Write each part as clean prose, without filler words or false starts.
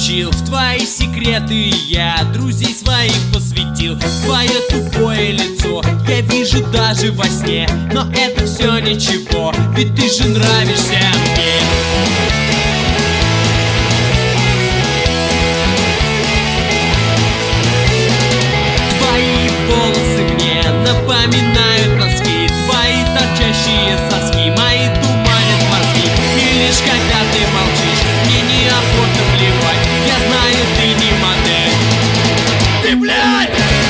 изучил, в твои секреты я друзей своих посвятил. Твое тупое лицо я вижу даже во сне, но это все ничего, ведь ты же нравишься мне. Твои волосы мне напоминают носки, твои торчащие соски мои туманят мозги. И лишь когда ты молчишь, мне неохота плевать, я знаю, ты не модель. Ты, блядь!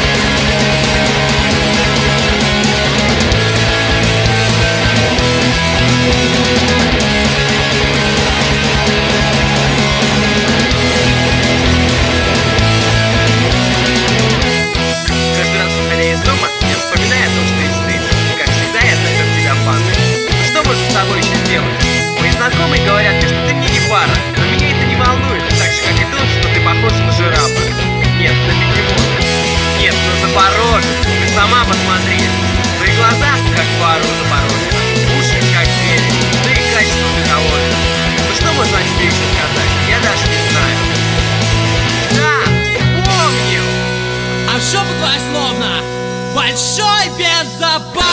Каждый раз, выходя из дома, я вспоминаю о том, что есть ты. Как всегда, я запер тебя в ванной. Что можно с тобой еще сделать? Мои знакомые говорят мне, что ты мне не пара, но меня это не волнует, так же, как и то, что ты похож на жирафа. Нет, на бегемота. Нет, на запорожец. Ты сама посмотри. Твои глаза, как фары у запорожца. Уши, как двери. Да и качество договора. Ну что можно о тебе еще сказать? Я даже не знаю. Да, вспомнил! А шепот твой словно большой бензобак.